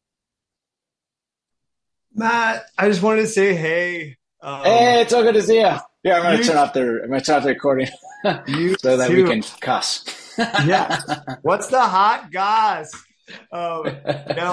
Matt, I just wanted to say, hey, um, Hey, it's so good to see you. Yeah, I'm gonna you, turn off the, I'm gonna turn off the recording you so that we too. can cuss. Yeah. What's the hot goss? Um, no,